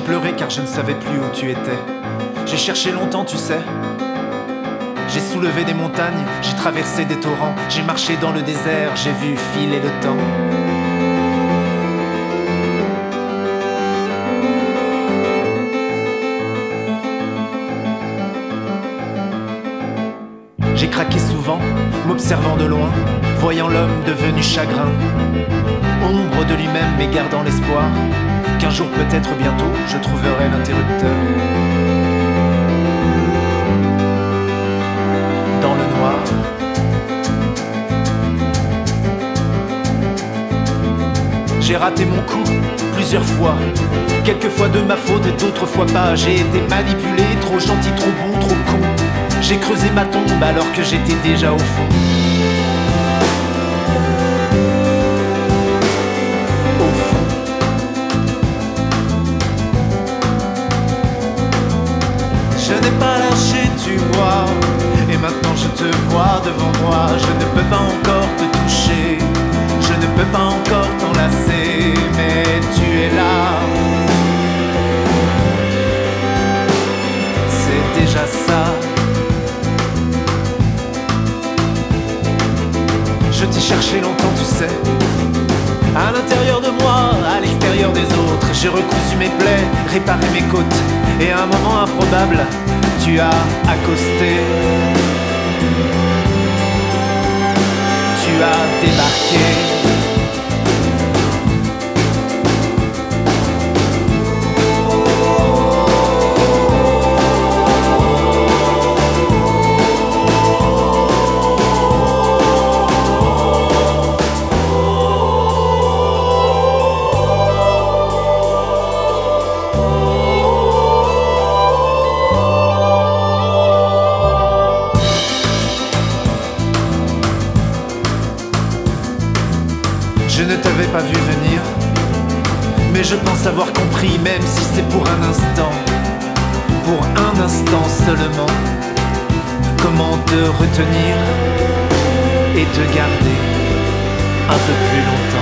pleuré car je ne savais plus où tu étais. J'ai cherché longtemps, tu sais. J'ai soulevé des montagnes, j'ai traversé des torrents, j'ai marché dans le désert, j'ai vu filer le temps. J'ai craqué souvent, m'observant de loin, voyant l'homme devenu chagrin, ombre de lui-même mais gardant l'espoir qu'un jour peut-être bientôt je trouverai l'interrupteur. Dans le noir, j'ai raté mon coup plusieurs fois, quelquefois de ma faute et d'autres fois pas. J'ai été manipulé, trop gentil, trop bon, trop con. J'ai creusé ma tombe alors que j'étais déjà au fond. Au fond. Je n'ai pas lâché, tu vois, et maintenant je te vois devant moi. Je ne peux pas encore te toucher, je ne peux pas encore t'enlacer, mais tu es là. C'est déjà ça. Je t'ai cherché longtemps, tu sais, à l'intérieur de moi, à l'extérieur des autres. J'ai recousu mes plaies, réparé mes côtes, et à un moment improbable, tu as accosté. Tu as débarqué. Je ne t'avais pas vu venir, mais je pense avoir compris, même si c'est pour un instant seulement, comment te retenir et te garder un peu plus longtemps.